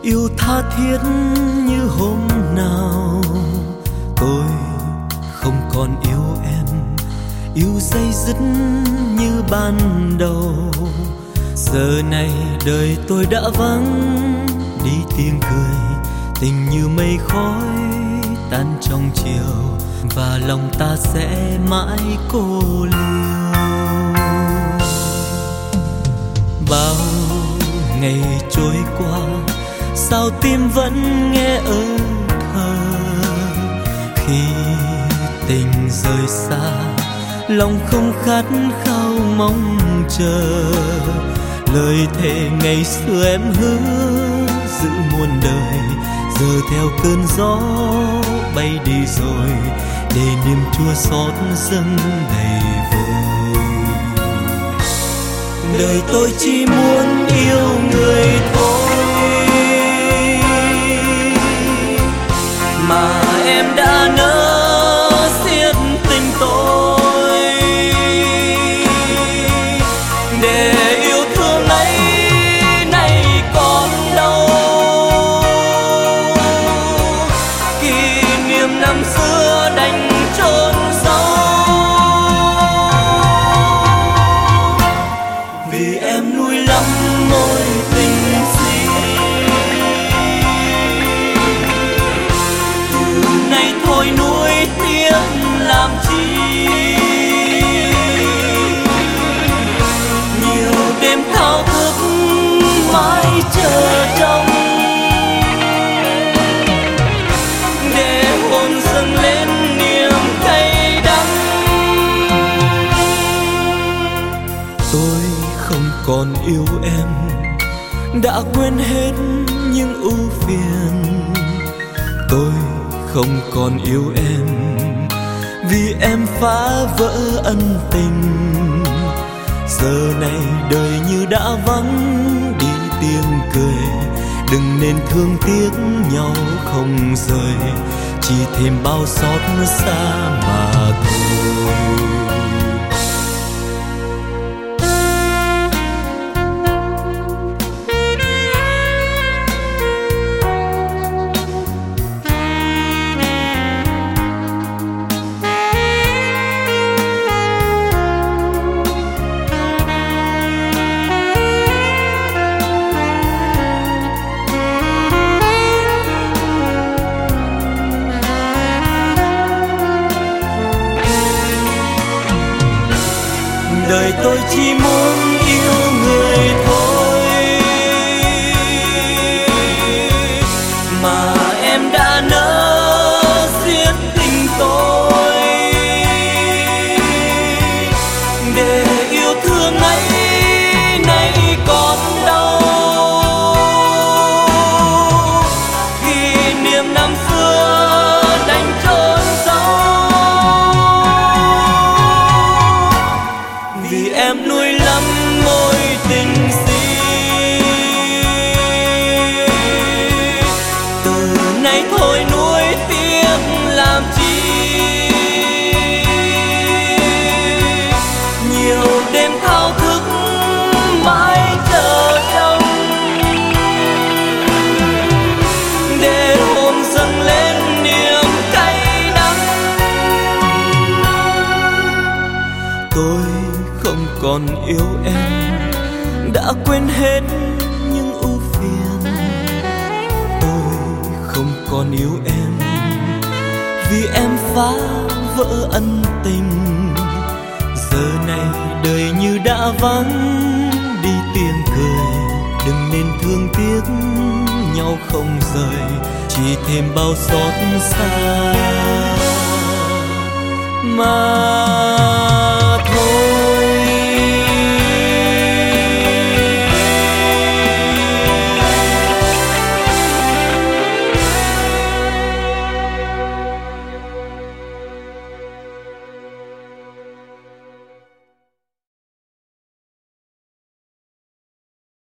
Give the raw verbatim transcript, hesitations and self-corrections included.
yêu tha thiết như hôm nào. Tôi không còn yêu em, yêu dây dứt như ban đầu. Giờ này đời tôi đã vắng đi tiếng cười, tình như mây khói tan trong chiều, và lòng ta sẽ mãi cô liêu. Bao ngày trôi qua, sao tim vẫn nghe ơ thơ. Khi tình rời xa, lòng không khát khao mong chờ. Lời thề ngày xưa em hứa giữ muôn đời, giờ theo cơn gió bay đi rồi, để niềm chua xót dâng đầy vơi. Đời tôi chỉ muốn yêu người thôi, mà em đã nỡ xiết tình tôi. Để yêu thương ấy nay còn đâu, kỷ niệm năm xưa đành chôn sâu. Vì em nuối lắm mối tình si, từ nay thôi nuối tiếc làm chi. Nhiều đêm thao thức mãi chờ trông, để hồn dâng lên niềm cay đắng. Tôi không còn yêu em, đã quên hết những ưu phiền. Tôi không còn yêu em, vì em phá vỡ ân tình. Giờ này đời như đã vắng đi tiếng cười, đừng nên thương tiếc nhau không rời, chỉ thêm bao xót xa mà thôi. Đời tôi chỉ muốn yêu người thôi, mà em đã nỡ xiết tình tôi. Để yêu thương ấy nay còn đâu, kỷ niệm năm xưa đành chôn sâu. Vì em nuối lắm mối tình si, từ nay thôi nuối tiếc làm chi. Nhiều đêm thao thức mãi chờ trông, để hồn dâng lên niềm cay đắng. Tôi không còn yêu em, đã quên hết những ưu phiền. Tôi không còn yêu em, vì em phá vỡ ân tình. Giờ này đời như đã vắng đi tiếng cười, đừng nên thương tiếc nhau không rời, chỉ thêm bao xót xa mà